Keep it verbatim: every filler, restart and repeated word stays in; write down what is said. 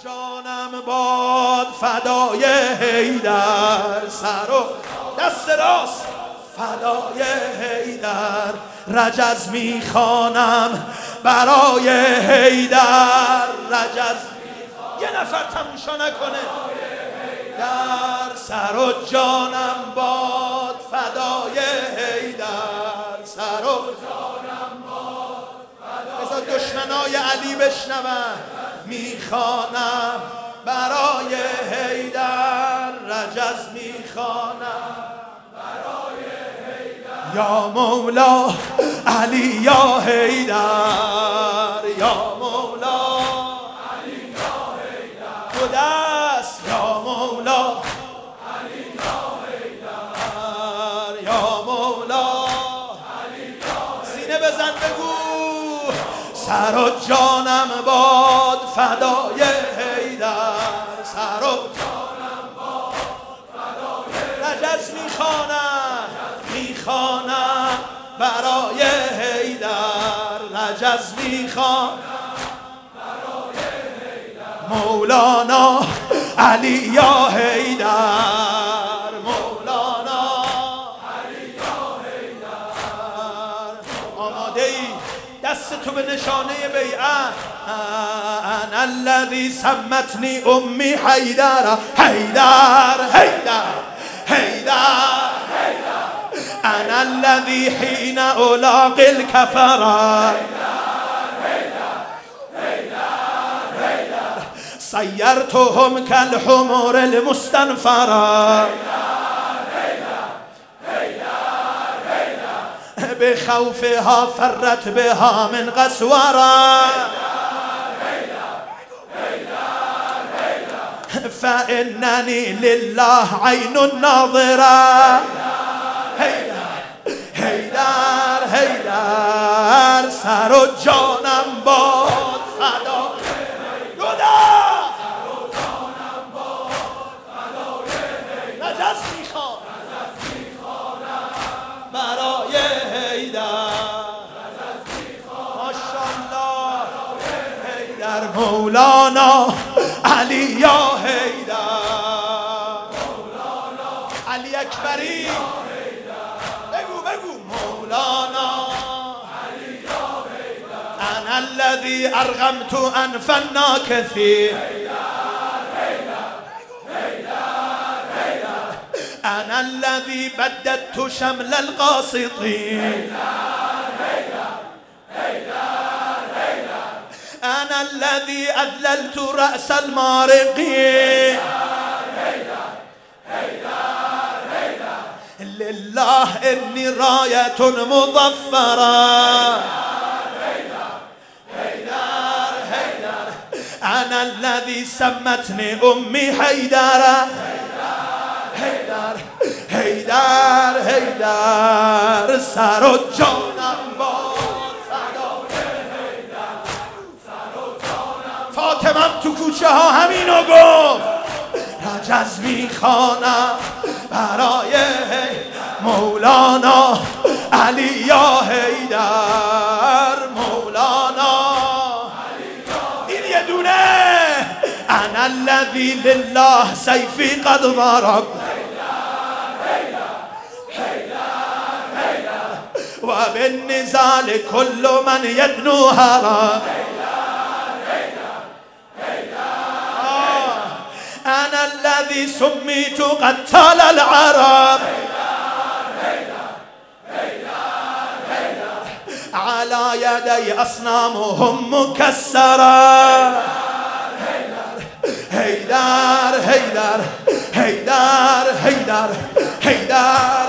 جانم باد فدای حیدر، سر و دست راست فدای حیدر، رجز میخوانم برای حیدر، رجز یه نفر تموشا نکنه. در سر و جانم باد فدای حیدر، سر و جانم باد فدای، بذار دشمنای علی بشنون. میخوانم برای حیدر، رجز میخوانم برای حیدر، یا مولا علی یا حیدر، یا مولا علی یا حیدر، دو دست یا مولا علی یا حیدر، یا مولا علی یا، سینه بزن بگو سر و جانم باد فدای حیدر، سر و جانم باد فدای، رجز میخوانم میخوانم برای حیدر، رجز میخوانم برای حیدر، مولانا علی یا حیدر، مولانا علی یا حیدر. آماده ای؟ دست تو به نشانه بیعت. انا الذی سمتنی امی حیدر، حیدر حیدر حیدر حیدر، انا الذی حین الاقی الکفر، سیرتهم کالحمر المستنفر، بخوفها فرت بها من قسورا، فإنني لله عين ناظرة. حیدر حیدر حیدر، سر و جانم باد فدا، رجز میخوانم برای حیدر، ماشاءالله حیدر، مولانا علی یا حیدر، علی اکبری، بگو بگو مولانا علی یا حیدر، انا الذی ارغمت انف الناکثین، انا الذي بددت شمل القاسطين، انا الذي اذللت راس المارقين، لله اني رايه مظفره، انا الذي سمتني امي حيدره، حیدر حیدر حیدر، سر و جانم باد فدای حیدر، سر و جانم. فاطمه تو کوچه ها همینو گفت، رجز میخوانم برای مولانا علی یا حیدر، مولانا این یه دونه. انا الذی لله سیفی قد ضرب، و بالنزال كل من يدنو هرب، انا الذي سميت قتال العرب، على يدي اصنامهم مكسرة. حیدر حیدر حیدر حیدر حیدر